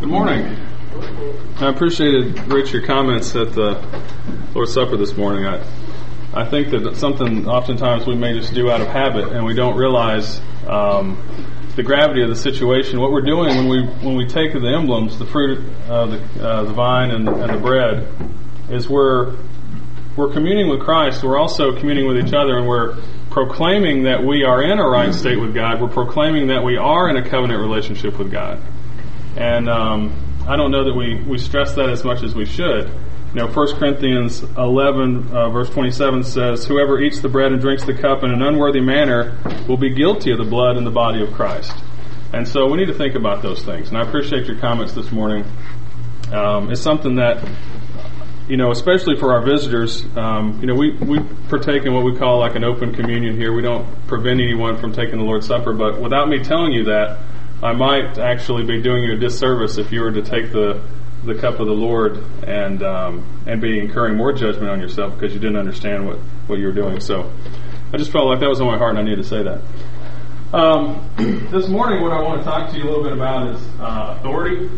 morning. I appreciated, Rich, your comments at the Lord's Supper this morning. I think that something oftentimes we may just do out of habit, and we don't realize the gravity of the situation. What we're doing when we take the emblems, the fruit, the vine, and the bread, is we're communing with Christ. We're also communing with each other, and we're proclaiming that we are in a right state with God. We're proclaiming that we are in a covenant relationship with God. And I don't know that we stress that as much as we should. 1 Corinthians 11, verse 27 says, "Whoever eats the bread and drinks the cup in an unworthy manner will be guilty of the blood and the body of Christ." And so we need to think about those things. And I appreciate your comments this morning. It's something that, especially for our visitors, we partake in what we call like an open communion here. We don't prevent anyone from taking the Lord's Supper, but without me telling you that, I might actually be doing you a disservice if you were to take the cup of the Lord and be incurring more judgment on yourself because you didn't understand what you were doing. So I just felt like that was on my heart, and I needed to say that. This morning, what I want to talk to you a little bit about is authority.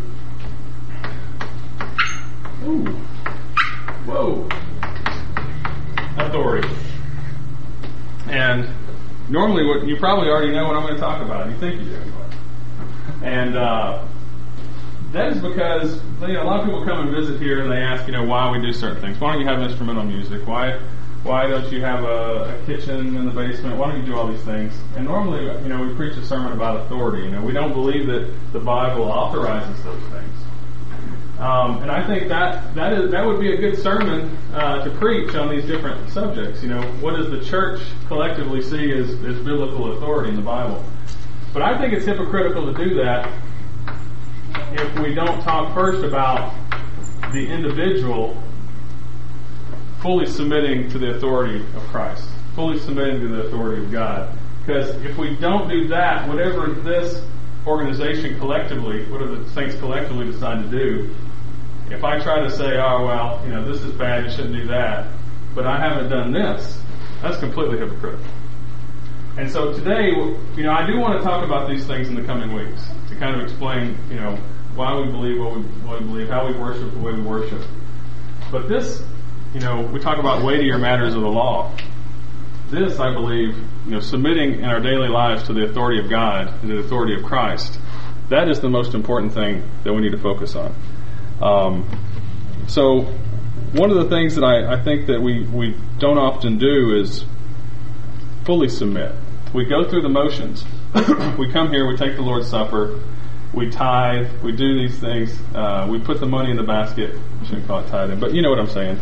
Ooh. Whoa. Authority. And normally, what you probably already know what I'm going to talk about. You think you do anyway. And that is because a lot of people come and visit here and they ask, why we do certain things. Why don't you have instrumental music? Why don't you have a kitchen in the basement? Why don't you do all these things? And normally, we preach a sermon about authority. We don't believe that the Bible authorizes those things. And I think that would be a good sermon to preach on these different subjects. What does the church collectively see as biblical authority in the Bible? But I think it's hypocritical to do that if we don't talk first about the individual fully submitting to the authority of Christ, fully submitting to the authority of God. Because if we don't do that, whatever this organization collectively, whatever the saints collectively decide to do, if I try to say, this is bad, you shouldn't do that, but I haven't done this, that's completely hypocritical. And so today, I do want to talk about these things in the coming weeks to kind of explain, why we believe what we believe, how we worship the way we worship. But this, we talk about weightier matters of the law. This, I believe, submitting in our daily lives to the authority of God and to the authority of Christ, that is the most important thing that we need to focus on. So one of the things that I think that we don't often do is fully submit. We go through the motions. We come here, we take the Lord's Supper, we tithe, we do these things, we put the money in the basket. I shouldn't call it tithing, but you know what I'm saying.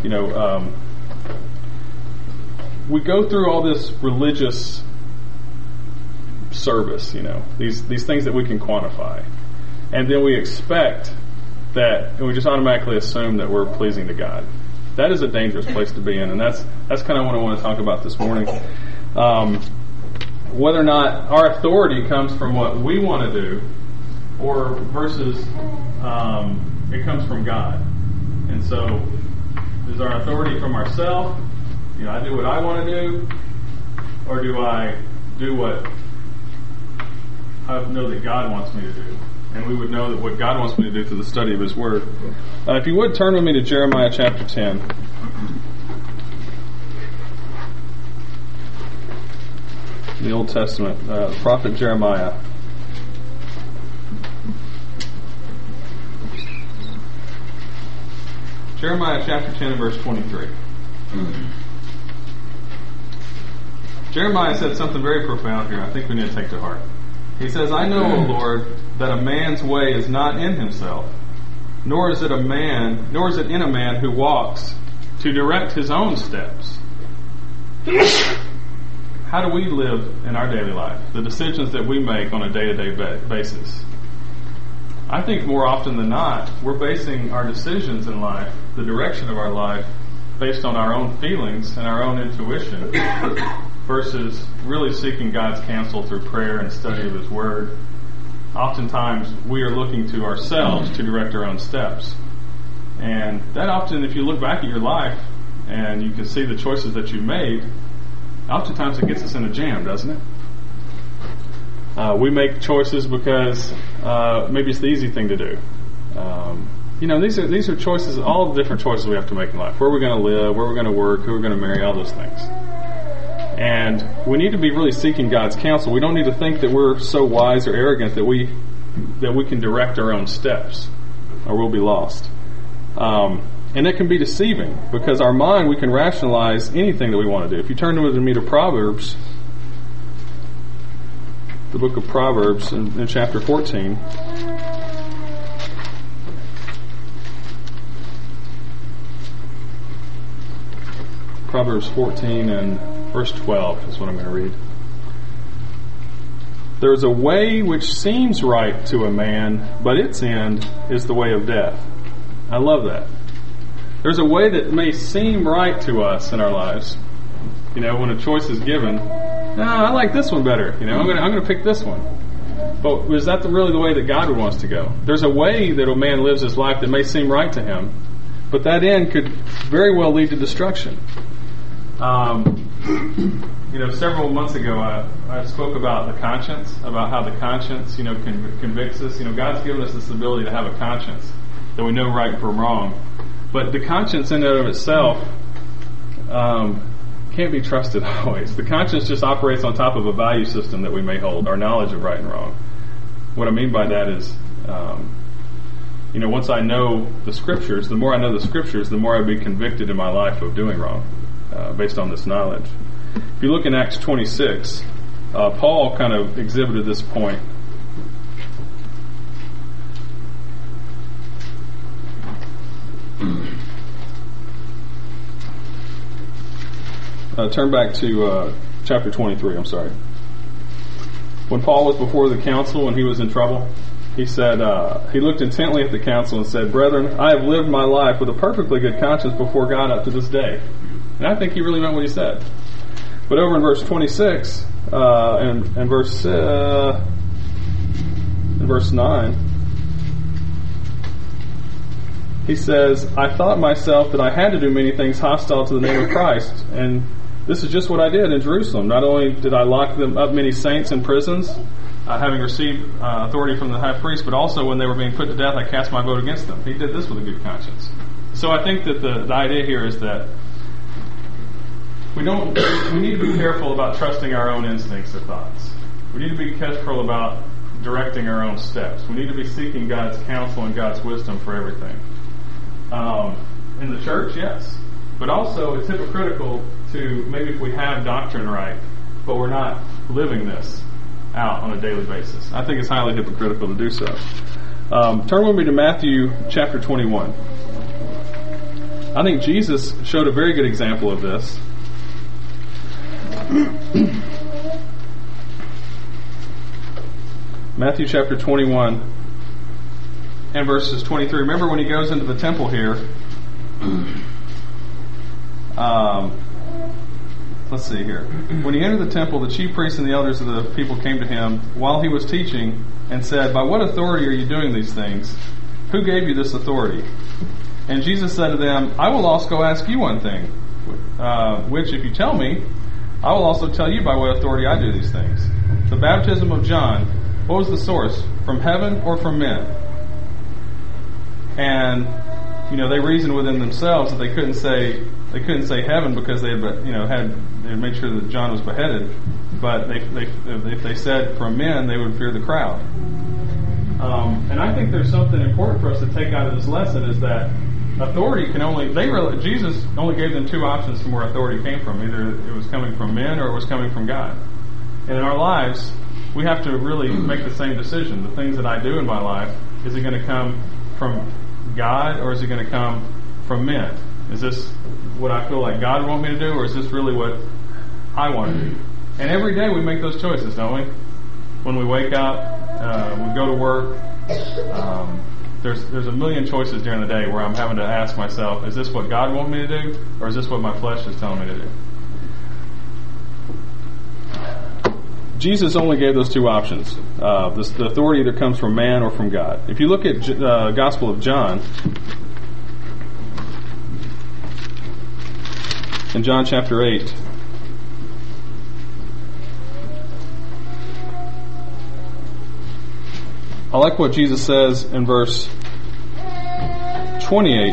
We go through all this religious service, these things that we can quantify. And then we expect that, and we just automatically assume that we're pleasing to God. That is a dangerous place to be in, and that's kind of what I want to talk about this morning. Whether or not our authority comes from what we want to do, or versus it comes from God. And so, is our authority from ourselves? I do what I want to do, or do I do what I know that God wants me to do? And we would know that what God wants me to do through the study of His Word. If you would, turn with me to Jeremiah chapter 10. The Old Testament, prophet Jeremiah. Jeremiah chapter 10 and verse 23. Jeremiah said something very profound here. I think we need to take to heart. He says, "I know, O Lord, that a man's way is not in himself, nor is it in a man who walks to direct his own steps." How do we live in our daily life? The decisions that we make on a day-to-day basis. I think more often than not, we're basing our decisions in life, the direction of our life, based on our own feelings and our own intuition, versus really seeking God's counsel through prayer and study of His Word. Oftentimes, we are looking to ourselves to direct our own steps. And that often, if you look back at your life and you can see the choices that you've made, oftentimes it gets us in a jam, doesn't it? We make choices because maybe it's the easy thing to do. These are choices, all the different choices we have to make in life. Where we're going to live, where we're going to work, who we're going to marry, all those things. And we need to be really seeking God's counsel. We don't need to think that we're so wise or arrogant that we can direct our own steps, or we'll be lost. And it can be deceiving, because our mind, we can rationalize anything that we want to do. If you turn with me to Proverbs, the book of Proverbs in chapter 14. Proverbs 14 and verse 12 is what I'm going to read. There is a way which seems right to a man, but its end is the way of death. I love that. There's a way that may seem right to us in our lives. When a choice is given, I like this one better. I'm going to pick this one. But is that really the way that God would want us to go? There's a way that a man lives his life that may seem right to him, but that end could very well lead to destruction. Several months ago, I spoke about the conscience, about how the conscience, convicts us. God's given us this ability to have a conscience, that we know right from wrong. But the conscience in and of itself can't be trusted always. The conscience just operates on top of a value system that we may hold, our knowledge of right and wrong. What I mean by that is, once I know the Scriptures, the more I know the Scriptures, the more I'd be convicted in my life of doing wrong, based on this knowledge. If you look in Acts 26, Paul kind of exhibited this point. Turn back to chapter 23, I'm sorry. When Paul was before the council and he was in trouble, he said, he looked intently at the council and said, "Brethren, I have lived my life with a perfectly good conscience before God up to this day." And I think he really meant what he said. But over in verse 26, and verse 9, he says, "I thought myself that I had to do many things hostile to the name of Christ, and this is just what I did in Jerusalem. Not only did I lock them up many saints in prisons, having received authority from the high priest, but also when they were being put to death, I cast my vote against them." He did this with a good conscience. So I think that the idea here is that we need to be careful about trusting our own instincts or thoughts. We need to be careful about directing our own steps. We need to be seeking God's counsel and God's wisdom for everything. In the church, yes. But also, it's hypocritical to, maybe if we have doctrine right, but we're not living this out on a daily basis. I think it's highly hypocritical to do so. Turn with me to Matthew chapter 21. I think Jesus showed a very good example of this. Matthew chapter 21 and verses 23. Remember when he goes into the temple here, let's see here. When he entered the temple, the chief priests and the elders of the people came to him while he was teaching and said, "By what authority are you doing these things? Who gave you this authority?" And Jesus said to them, "I will also ask you one thing, which if you tell me, I will also tell you by what authority I do these things. The baptism of John, what was the source? From heaven or from men?" And they reasoned within themselves that they couldn't say heaven because they had made sure that John was beheaded. But if they said from men, they would fear the crowd. And I think there's something important for us to take out of this lesson, is that authority Jesus only gave them two options from where authority came from. Either it was coming from men or it was coming from God. And in our lives, we have to really make the same decision. The things that I do in my life, is it going to come from God or is it going to come from men? Is this what I feel like God would want me to do, or is this really what I want to do? And every day we make those choices, don't we? When we wake up, we go to work, there's a million choices during the day where I'm having to ask myself, is this what God wants me to do, or is this what my flesh is telling me to do? Jesus only gave those two options. The authority either comes from man or from God. If you look at the Gospel of John, in John chapter 8, I like what Jesus says in verse 28,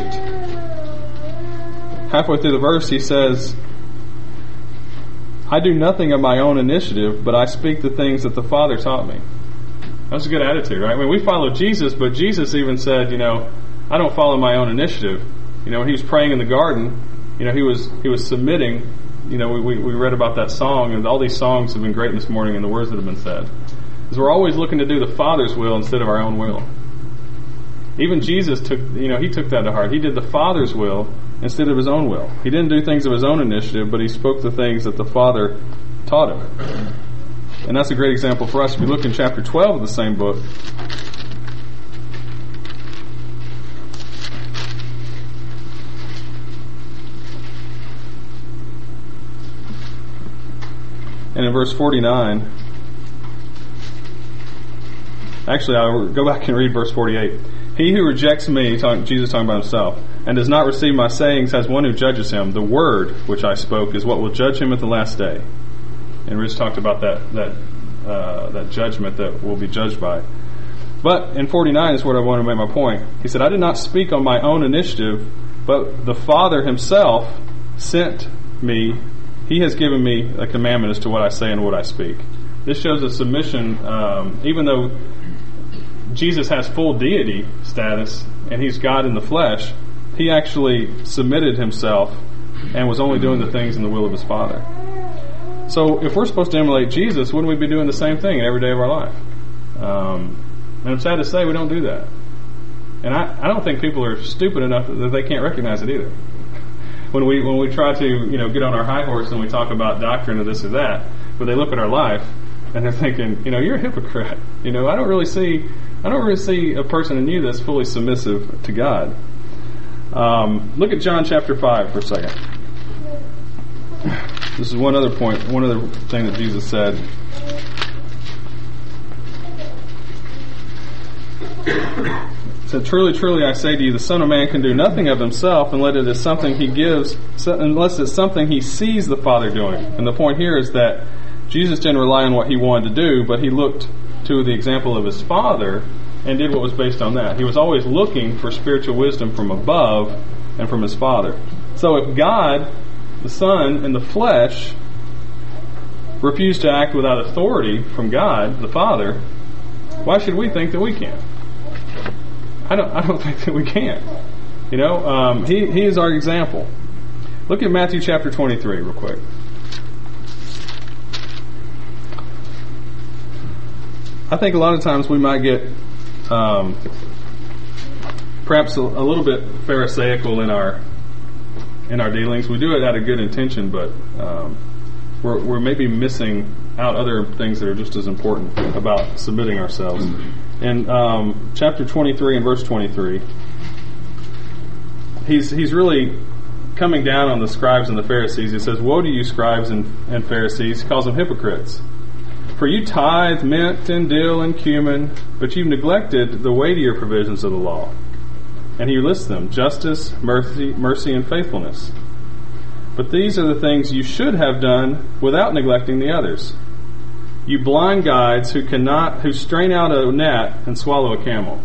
halfway through the verse, he says, I do nothing of my own initiative, but I speak the things that the Father taught me. That's a good attitude, right? I mean, we follow Jesus, but Jesus even said, I don't follow my own initiative. When he was praying in the garden, he was submitting. We read about that song, and all these songs have been great this morning, and the words that have been said. Because we're always looking to do the Father's will instead of our own will. Even Jesus took that to heart. He did the Father's will instead of his own will. He didn't do things of his own initiative, but he spoke the things that the Father taught him. And that's a great example for us. If you look in chapter 12 of the same book, and in verse 49, actually I'll go back and read verse 48. He who rejects me, Jesus talking about himself, and does not receive my sayings has one who judges him. The word which I spoke is what will judge him at the last day. And we just talked about that judgment that we'll be judged by. But in 49 is what I want to make my point. He said, I did not speak on my own initiative, but the Father himself sent me. He has given me a commandment as to what I say and what I speak. This shows a submission, even though Jesus has full deity status and he's God in the flesh, he actually submitted himself and was only doing the things in the will of his Father. So if we're supposed to emulate Jesus, wouldn't we be doing the same thing every day of our life? And I'm sad to say we don't do that. And I don't think people are stupid enough that they can't recognize it either. When we try to get on our high horse and we talk about doctrine or this or that, but they look at our life and they're thinking, you're a hypocrite. I don't really see a person in you that's fully submissive to God. Look at John chapter 5 for a second. This is one other point, one other thing that Jesus said. He said, truly, truly, I say to you, the Son of Man can do nothing of himself unless it's something he sees the Father doing. And the point here is that Jesus didn't rely on what he wanted to do, but he looked to the example of his Father and did what was based on that. He was always looking for spiritual wisdom from above and from his Father. So if God, the Son, in the flesh refused to act without authority from God, the Father, why should we think that we can? I don't think that we can. He is our example. Look at Matthew chapter 23 real quick. I think a lot of times we might get perhaps a little bit pharisaical in our dealings. We do it out of good intention, but we're maybe missing out other things that are just as important about submitting ourselves. In chapter 23 and verse 23, he's really coming down on the scribes and the Pharisees. He says, woe to you, scribes and Pharisees. He calls them hypocrites. For you tithe mint and dill and cumin, but you've neglected the weightier provisions of the law. And he lists them: justice, mercy, and faithfulness. But these are the things you should have done without neglecting the others. You blind guides who strain out a gnat and swallow a camel.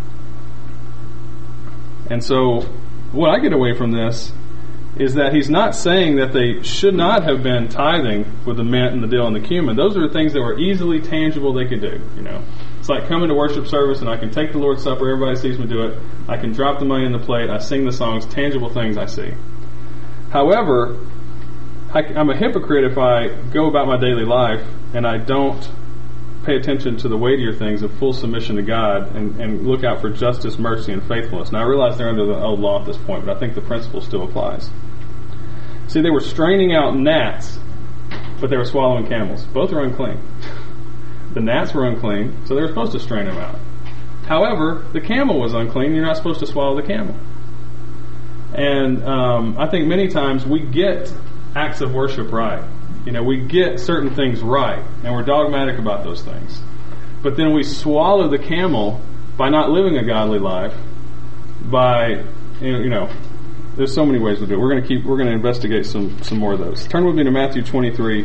And so, what I get away from this is that he's not saying that they should not have been tithing with the mint and the dill and the cumin. Those are the things that were easily tangible they could do. It's like coming to worship service and I can take the Lord's Supper, everybody sees me do it. I can drop the money in the plate, I sing the songs, tangible things I see. However, I'm a hypocrite if I go about my daily life and I don't pay attention to the weightier things of full submission to God and look out for justice, mercy, and faithfulness. Now I realize they're under the old law at this point, but I think the principle still applies. See, they were straining out gnats, but they were swallowing camels. Both are unclean. The gnats were unclean, so they were supposed to strain them out. However, the camel was unclean, you're not supposed to swallow the camel. And I think many times we get acts of worship right. We get certain things right, and we're dogmatic about those things. But then we swallow the camel by not living a godly life, by, there's so many ways to do it. We're going to investigate some more of those. Turn with me to Matthew 23.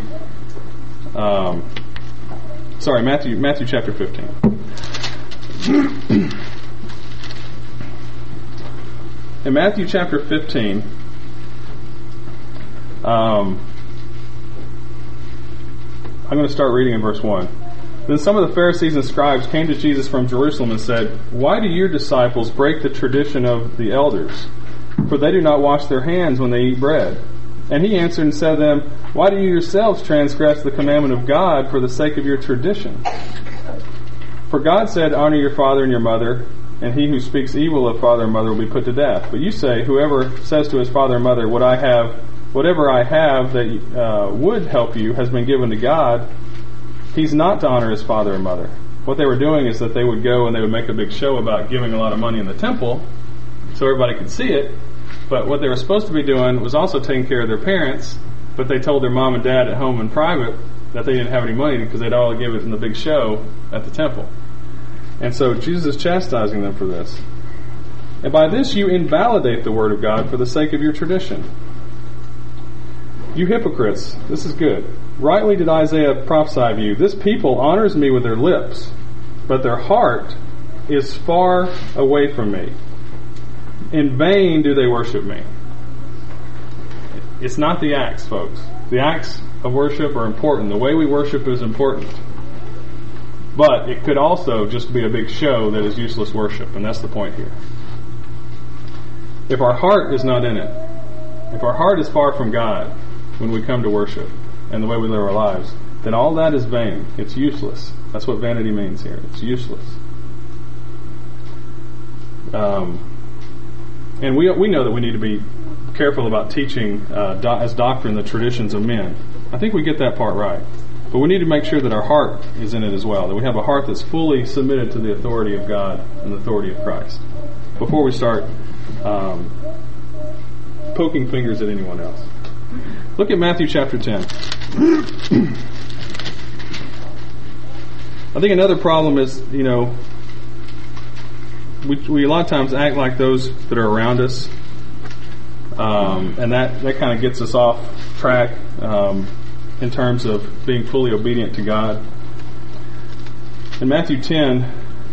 Matthew chapter 15. In Matthew chapter 15, I'm going to start reading in verse 1. Then some of the Pharisees and scribes came to Jesus from Jerusalem and said, "Why do your disciples break the tradition of the elders? For they do not wash their hands when they eat bread." And he answered and said to them, "Why do you yourselves transgress the commandment of God for the sake of your tradition? For God said, 'Honor your father and your mother,' and he who speaks evil of father and mother will be put to death. But you say, whoever says to his father and mother, whatever I have that would help you has been given to God, he's not to honor his father and mother." What they were doing is that they would go and they would make a big show about giving a lot of money in the temple so everybody could see it. But what they were supposed to be doing was also taking care of their parents, but they told their mom and dad at home in private that they didn't have any money because they'd all give it in the big show at the temple. And so Jesus is chastising them for this. "And by this you invalidate the word of God for the sake of your tradition. You hypocrites," this is good, "rightly did Isaiah prophesy of you. This people honors me with their lips, but their heart is far away from me. In vain do they worship me." It's not the acts, folks. The acts of worship are important. The way we worship is important. But it could also just be a big show that is useless worship, and that's the point here. If our heart is not in it, if our heart is far from God when we come to worship and the way we live our lives, then all that is vain. It's useless. That's what vanity means here. It's useless. And we know that we need to be careful about teaching as doctrine the traditions of men. I think we get that part right. But we need to make sure that our heart is in it as well, that we have a heart that's fully submitted to the authority of God and the authority of Christ before we start poking fingers at anyone else. Look at Matthew chapter 10. I think another problem is, we a lot of times act like those that are around us, and that kind of gets us off track in terms of being fully obedient to God. In Matthew 10,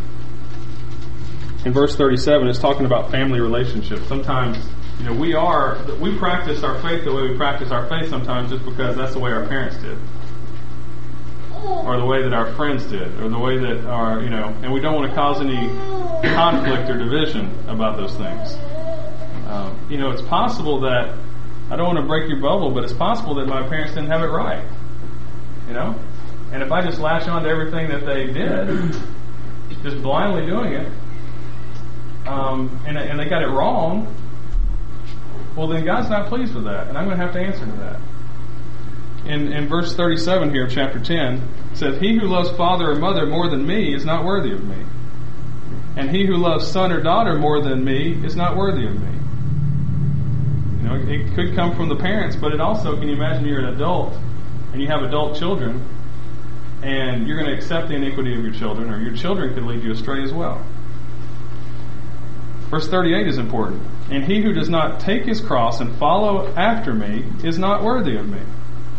in verse 37, it's talking about family relationships. Sometimes, we practice our faith the way we practice our faith sometimes just because that's the way our parents did, or the way that our friends did, or the way that and we don't want to cause any conflict or division about those things. It's possible that, I don't want to break your bubble, but it's possible that my parents didn't have it right. And if I just latch on to everything that they did, just blindly doing it, and they got it wrong, well then God's not pleased with that, and I'm going to have to answer to that. In verse 37 here of chapter 10, it says, "He who loves father or mother more than me is not worthy of me. And he who loves son or daughter more than me is not worthy of me." It could come from the parents, but it also, can you imagine you're an adult and you have adult children and you're going to accept the iniquity of your children, or your children could lead you astray as well. Verse 38 is important. "And he who does not take his cross and follow after me is not worthy of me.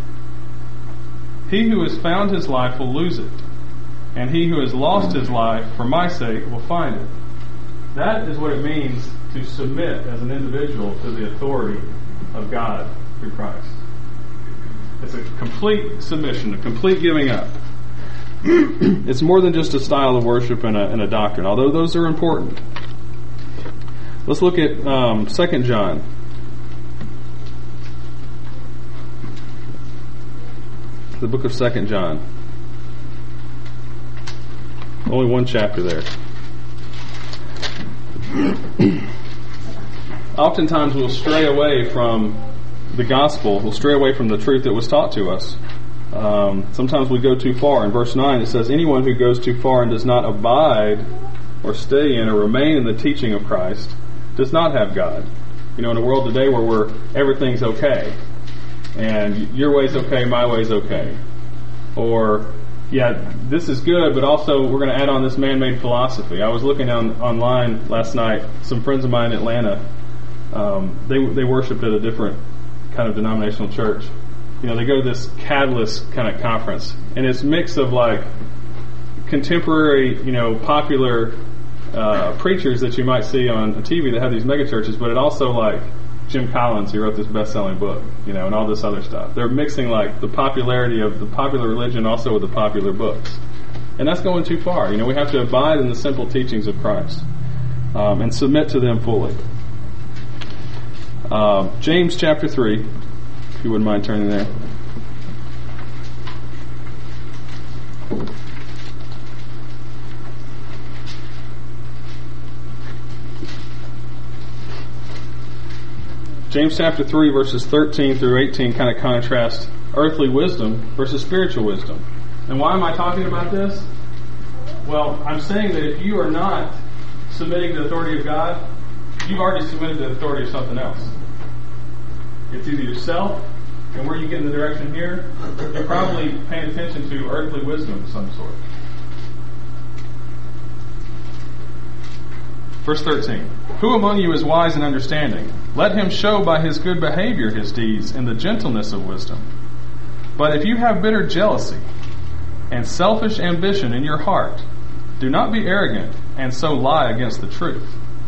He who has found his life will lose it, and he who has lost his life for my sake will find it." That is what it means to submit as an individual to the authority of God through Christ. It's a complete submission, a complete giving up. It's more than just a style of worship and a doctrine, although those are important. Let's look at 2 John. The book of 2 John. Only one chapter there. Oftentimes we'll stray away from the gospel. We'll stray away from the truth that was taught to us. Sometimes we go too far. In verse 9 it says, "Anyone who goes too far and does not abide or stay in or remain in the teaching of Christ does not have God." In a world today where everything's okay, and your way's okay, my way's okay, or this is good, but also we're going to add on this man-made philosophy. I was looking online last night. Some friends of mine in Atlanta, they worshipped at a different kind of denominational church. They go to this Catalyst kind of conference, and it's a mix of like contemporary, popular preachers that you might see on TV that have these mega churches, but it also like Jim Collins, who wrote this best-selling book, and all this other stuff. They're mixing like the popularity of the popular religion also with the popular books. And that's going too far. We have to abide in the simple teachings of Christ and submit to them fully. James chapter 3, if you wouldn't mind turning there. James chapter 3 verses 13 through 18 kind of contrast earthly wisdom versus spiritual wisdom. And why am I talking about this? Well, I'm saying that if you are not submitting to the authority of God, you've already submitted to the authority of something else. It's either yourself, and where you get in the direction here, you're probably paying attention to earthly wisdom of some sort. Verse 13. Who among you is wise and understanding? Let him show by his good behavior his deeds in the gentleness of wisdom. But if you have bitter jealousy and selfish ambition in your heart, do not be arrogant and so lie against the truth.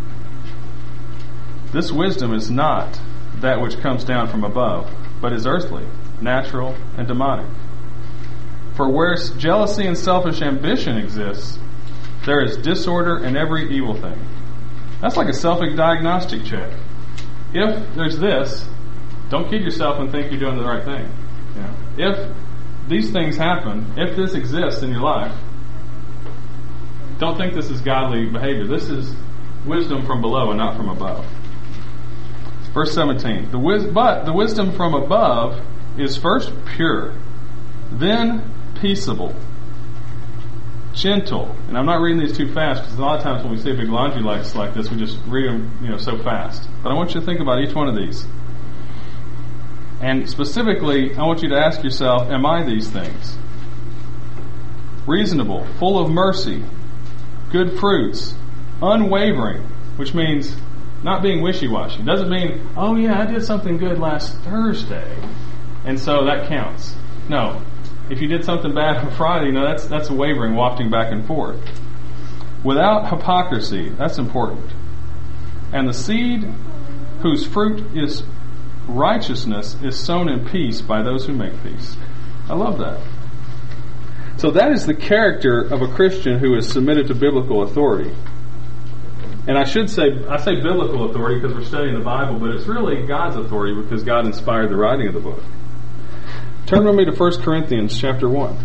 This wisdom is not that which comes down from above, but is earthly, natural, and demonic. For where jealousy and selfish ambition exists, there is disorder in every evil thing. That's like a self-diagnostic check. If there's this, don't kid yourself and think you're doing the right thing. If these things happen, if this exists in your life, don't think this is godly behavior. This is wisdom from below and not from above. Verse 17. But the wisdom from above is first pure, then peaceable, gentle. And I'm not reading these too fast because a lot of times when we see a big laundry list like this, we just read them, so fast. But I want you to think about each one of these. And specifically, I want you to ask yourself, am I these things? Reasonable, full of mercy, good fruits, unwavering, which means not being wishy-washy. It doesn't mean, oh yeah, I did something good last Thursday, and so that counts. No. If you did something bad on Friday, that's wavering, wafting back and forth. Without hypocrisy, that's important. And the seed whose fruit is righteousness is sown in peace by those who make peace. I love that. So that is the character of a Christian who is submitted to biblical authority. And I say biblical authority because we're studying the Bible, but it's really God's authority because God inspired the writing of the book. Turn with me to 1 Corinthians chapter 1.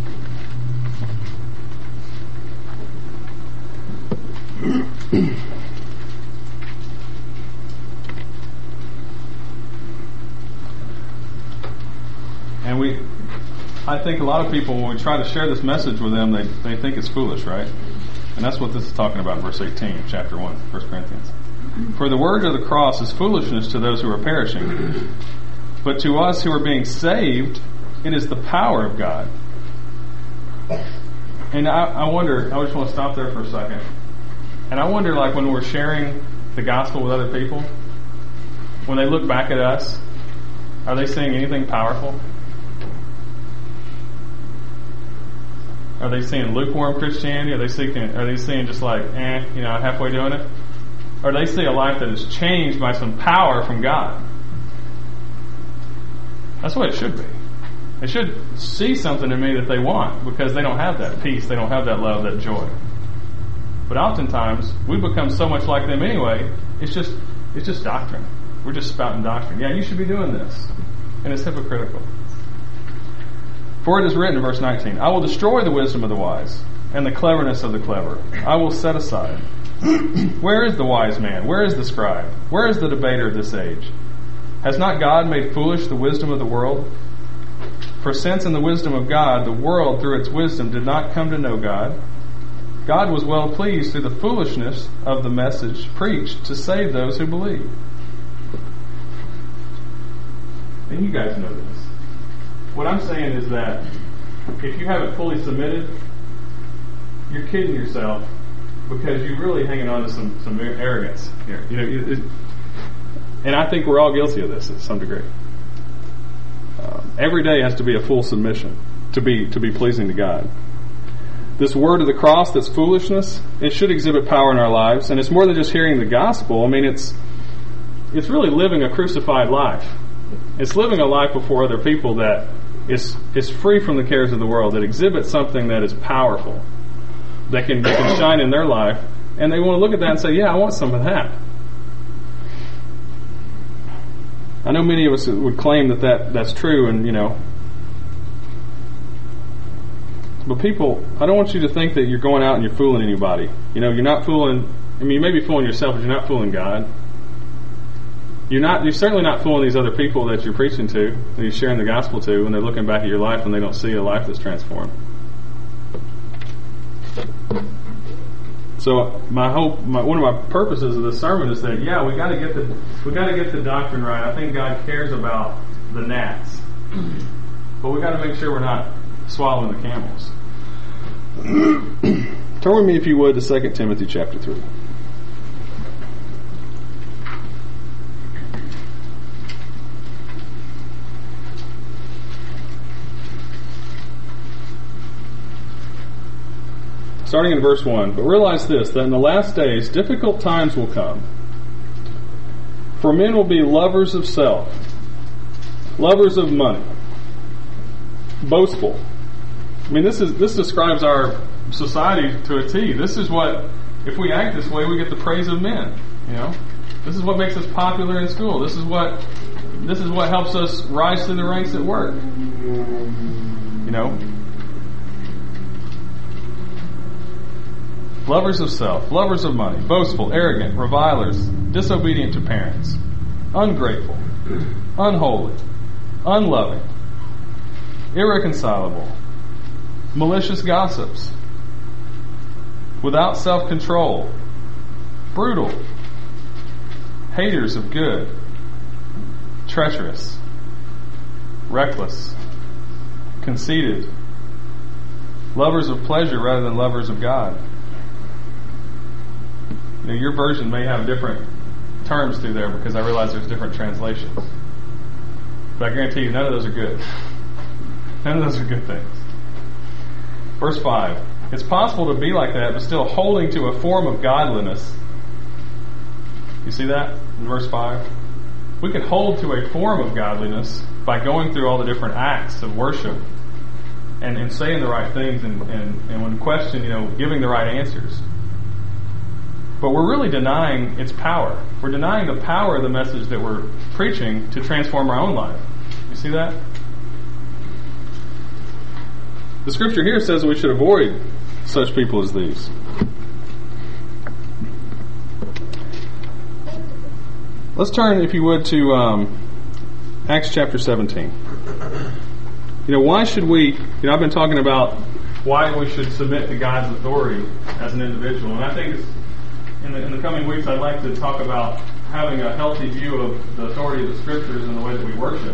And I think a lot of people, when we try to share this message with them, they think it's foolish, right? And that's what this is talking about in verse 18 of chapter 1, 1 Corinthians. For the word of the cross is foolishness to those who are perishing, but to us who are being saved, it is the power of God. And I wonder, I just want to stop there for a second. And I wonder, like, when we're sharing the gospel with other people, when they look back at us, are they seeing anything powerful? Are they seeing lukewarm Christianity? Are they seeing just like, halfway doing it? Or do they see a life that is changed by some power from God? That's what it should be. They should see something in me that they want because they don't have that peace, they don't have that love, that joy. But oftentimes we become so much like them anyway. It's just doctrine. We're just spouting doctrine. Yeah, you should be doing this, and it's hypocritical. For it is written in verse 19, I will destroy the wisdom of the wise and the cleverness of the clever. I will set aside. Where is the wise man? Where is the scribe? Where is the debater of this age? Has not God made foolish the wisdom of the world? For since in the wisdom of God, the world through its wisdom did not come to know God, God was well pleased through the foolishness of the message preached to save those who believe. And you guys know this. What I'm saying is that if you haven't fully submitted, you're kidding yourself because you're really hanging on to some arrogance here. And I think we're all guilty of this at some degree. Every day has to be a full submission to be pleasing to God. this word of the cross that's foolishness, it should exhibit power in our lives. And it's more than just hearing the gospel. I mean, it's really living a crucified life. It's living a life before other people that is free from the cares of the world, that exhibits something that is powerful, that can shine in their life. And they want to look at that and say, yeah, I want some of that. I know many of us would claim that's true, and but people, I don't want you to think that you're going out and you're fooling anybody. You're not fooling. I mean, you may be fooling yourself, but you're not fooling God. You're certainly not fooling these other people that you're preaching to, that you're sharing the gospel to, when they're looking back at your life and they don't see a life that's transformed. So one of my purposes of this sermon is that we got to get the doctrine right. I think God cares about the gnats, but we got to make sure we're not swallowing the camels. Turn with me, if you would, to 2 Timothy chapter 3. Starting in verse 1. But realize this, that in the last days difficult times will come. For men will be lovers of self, lovers of money, boastful. I mean, this describes our society to a T. This is what, if we act this way, we get the praise of men. This is what makes us popular in school. This is what helps us rise through the ranks at work. Lovers of self, lovers of money, boastful, arrogant, revilers, disobedient to parents, ungrateful, unholy, unloving, irreconcilable, malicious gossips, without self-control, brutal, haters of good, treacherous, reckless, conceited, lovers of pleasure rather than lovers of God. Your version may have different terms through there because I realize there's different translations. But I guarantee you none of those are good. None of those are good things. Verse 5. It's possible to be like that, but still holding to a form of godliness. You see that in verse 5? We can hold to a form of godliness by going through all the different acts of worship and saying the right things and when questioned, giving the right answers. But we're really denying its power. We're denying the power of the message that we're preaching to transform our own life. You see that? The scripture here says we should avoid such people as these. Let's turn, if you would, to Acts chapter 17. Why should we... I've been talking about why we should submit to God's authority as an individual. And I think it's in the coming weeks, I'd like to talk about having a healthy view of the authority of the Scriptures and the way that we worship.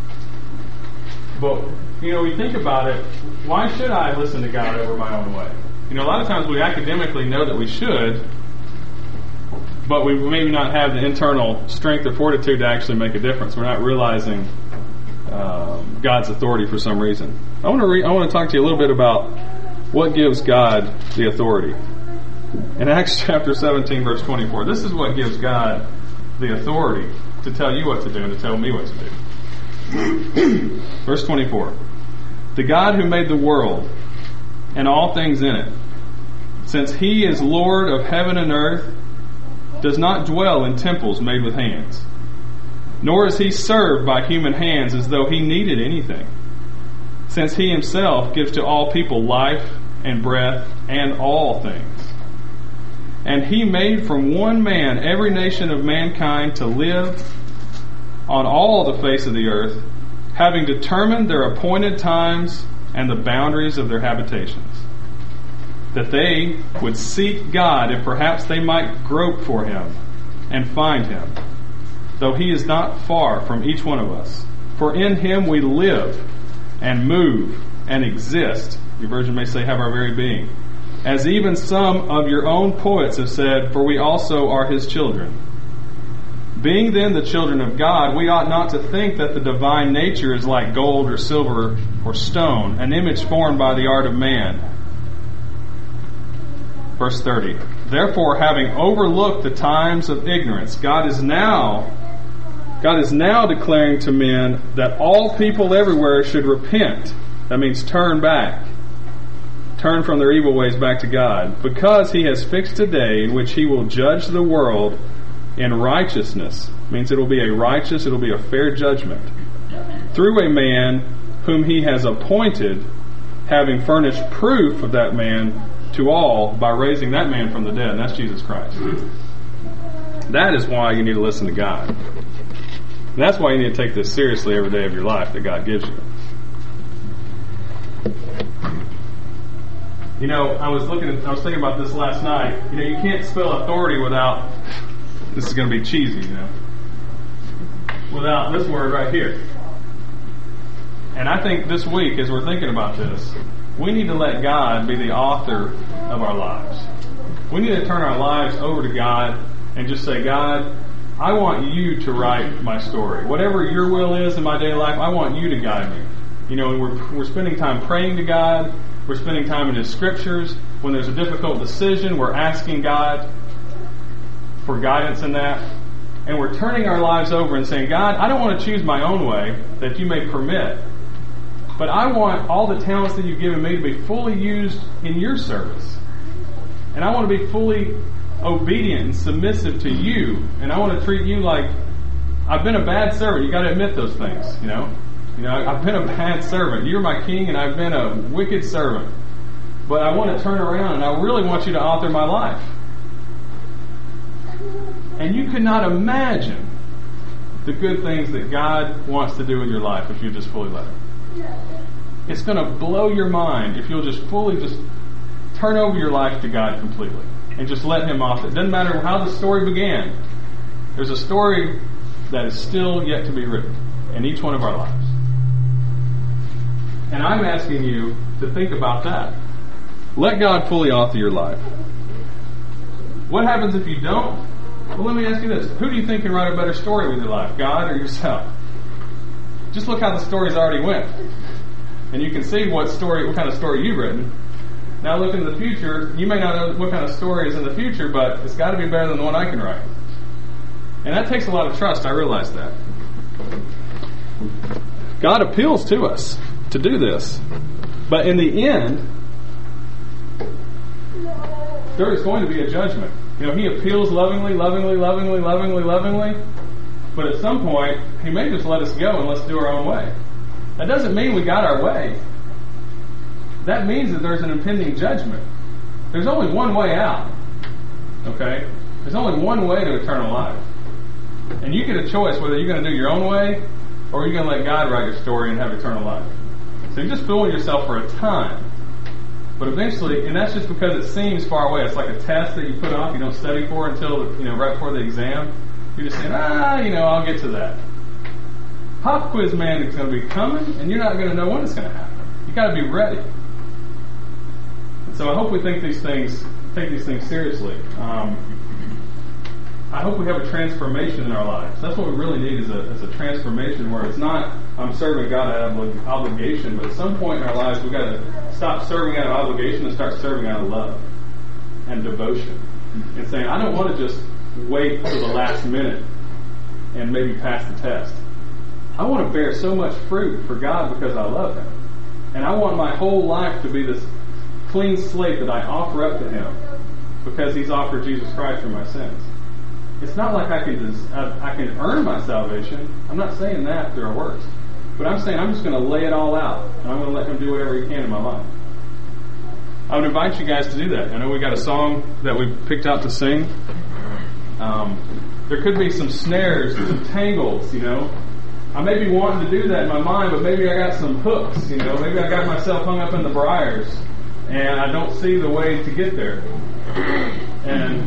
But, we think about it, why should I listen to God over my own way? A lot of times we academically know that we should, but we maybe not have the internal strength or fortitude to actually make a difference. We're not realizing God's authority for some reason. I want to talk to you a little bit about what gives God the authority. In Acts chapter 17, verse 24, this is what gives God the authority to tell you what to do and to tell me what to do. Verse 24, the God who made the world and all things in it, since He is Lord of heaven and earth, does not dwell in temples made with hands, nor is He served by human hands as though He needed anything, since He Himself gives to all people life and breath and all things. And He made from one man every nation of mankind to live on all the face of the earth, having determined their appointed times and the boundaries of their habitations, that they would seek God, if perhaps they might grope for Him and find Him, though He is not far from each one of us. For in Him we live and move and exist. Your version may say, have our very being. As even some of your own poets have said, for we also are His children. Being then the children of God, we ought not to think that the divine nature is like gold or silver or stone, an image formed by the art of man. Verse 30. Therefore, having overlooked the times of ignorance, God is now declaring to men that all people everywhere should repent. That means turn back. Turn from their evil ways back to God. Because He has fixed a day in which He will judge the world in righteousness. Means it'll be a fair judgment. Through a man whom He has appointed, having furnished proof of that man to all by raising that man from the dead. And that's Jesus Christ. That is why you need to listen to God. And that's why you need to take this seriously every day of your life that God gives you. You know, I was thinking about this last night. You know, you can't spell authority without, this is going to be cheesy, you know, without this word right here. And I think this week, as we're thinking about this, we need to let God be the author of our lives. We need to turn our lives over to God and just say, God, I want you to write my story. Whatever your will is in my daily life, I want you to guide me. You know, we're spending time praying to God. We're spending time in His Scriptures. When there's a difficult decision, we're asking God for guidance in that. And we're turning our lives over and saying, God, I don't want to choose my own way that you may permit. But I want all the talents that you've given me to be fully used in your service. And I want to be fully obedient and submissive to you. And I want to treat you like I've been a bad servant. You got to admit those things, you know. You know, I've been a bad servant. You're my king and I've been a wicked servant. But I want to turn around and I really want you to author my life. And you could not imagine the good things that God wants to do in your life if you just fully let Him. It's going to blow your mind if you'll just fully just turn over your life to God completely and just let Him author. It doesn't matter how the story began. There's a story that is still yet to be written in each one of our lives. And I'm asking you to think about that. Let God fully author your life. What happens if you don't? Well, let me ask you this. Who do you think can write a better story with your life, God or yourself? Just look how the story's already went. And you can see what kind of story you've written. Now look into the future. You may not know what kind of story is in the future, but it's got to be better than the one I can write. And that takes a lot of trust, I realize that. God appeals to us to do this. But in the end, there is going to be a judgment. You know, He appeals lovingly. But at some point, He may just let us go and let's do our own way. That doesn't mean we got our way. That means that there's an impending judgment. There's only one way out. Okay? There's only one way to eternal life. And you get a choice whether you're going to do your own way or you're going to let God write your story and have eternal life. So you're just fooling yourself for a time. But eventually, and that's just because it seems far away. It's like a test that you put off, you don't study for until, right before the exam. You're just saying, I'll get to that. Pop quiz man is going to be coming, and you're not going to know when it's going to happen. You got to be ready. And so I hope we take these things seriously. I hope we have a transformation in our lives. That's what we really need is a transformation where it's not I'm serving God out of obligation, but at some point in our lives we've got to stop serving out of obligation and start serving out of love and devotion. And saying, I don't want to just wait till the last minute and maybe pass the test. I want to bear so much fruit for God because I love Him. And I want my whole life to be this clean slate that I offer up to Him because He's offered Jesus Christ for my sins. It's not like I can earn my salvation. I'm not saying that through our works. But I'm saying I'm just going to lay it all out and I'm going to let Him do whatever He can in my life. I would invite you guys to do that. I know we got a song that we picked out to sing. There could be some snares, some tangles, I may be wanting to do that in my mind, but maybe I got some hooks, maybe I got myself hung up in the briars and I don't see the way to get there. And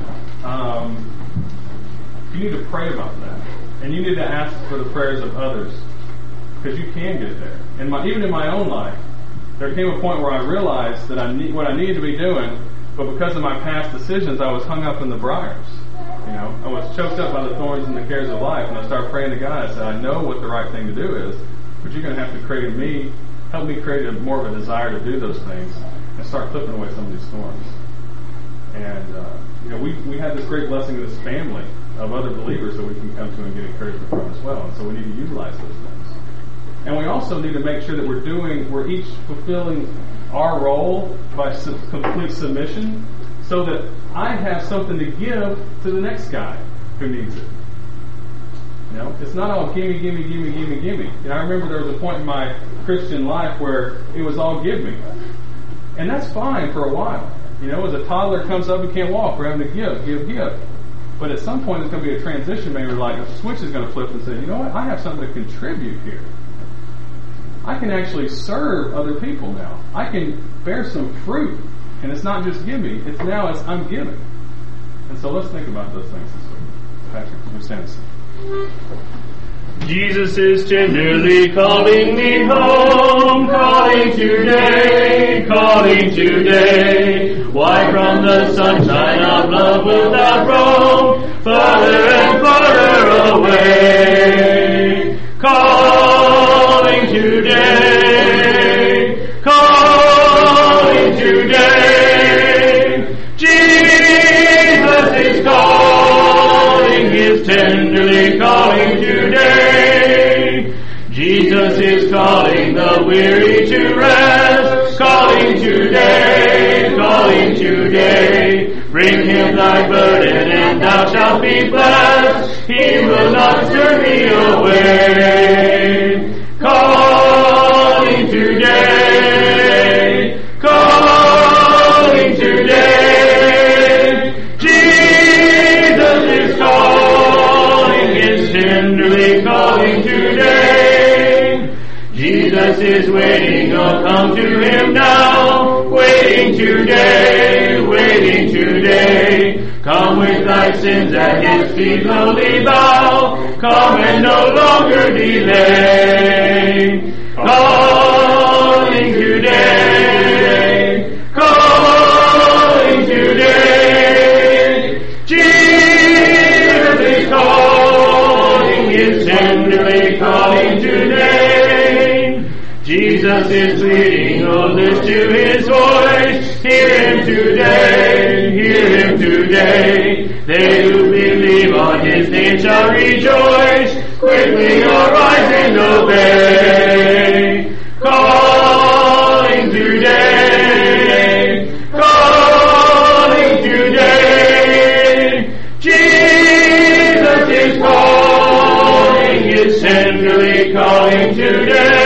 you need to pray about that. And you need to ask for the prayers of others because you can get there. And even in my own life, there came a point where I realized that what I needed to be doing, but because of my past decisions, I was hung up in the briars. I was choked up by the thorns and the cares of life, and I started praying to God. I said, I know what the right thing to do is, but you're going to have to help me create more of a desire to do those things and start flipping away some of these thorns. And we have this great blessing of this family of other believers that we can come to and get encouragement from as well. And so we need to utilize those things. And we also need to make sure that we're each fulfilling our role by complete submission, so that I have something to give to the next guy who needs it. It's not all gimme, gimme, gimme, gimme, gimme. I remember there was a point in my Christian life where it was all give me. And that's fine for a while. As a toddler comes up and can't walk, we're having to give. But at some point there's going to be a transition, maybe like a switch is going to flip and say, you know what, I have something to contribute here. I can actually serve other people now. I can bear some fruit. And it's not just give me, it's I'm giving. And so let's think about those things this week. Patrick, you stand this. Jesus is tenderly calling me home, calling today, calling today. Why from the sunshine of love wilt thou roam, farther and farther away? Calling today, calling today. Jesus is calling, is tenderly calling today. Jesus is calling the weary to rest, calling today, calling today. Bring him thy burden and thou shalt be blessed. He will not turn me away. Calling today, calling today. Jesus is calling, is tenderly calling today. Jesus is waiting, oh come to him now. Waiting today, waiting today. Come with thy sins at his feet lowly bow. Come and no longer delay. Calling today, calling today. Jesus is calling, is tenderly calling today. Jesus is pleading, oh listen to his voice. Hear him today, hear him today. They who believe on his name shall rejoice. Quickly arise and obey. Calling today, calling today. Jesus is calling, is tenderly calling today.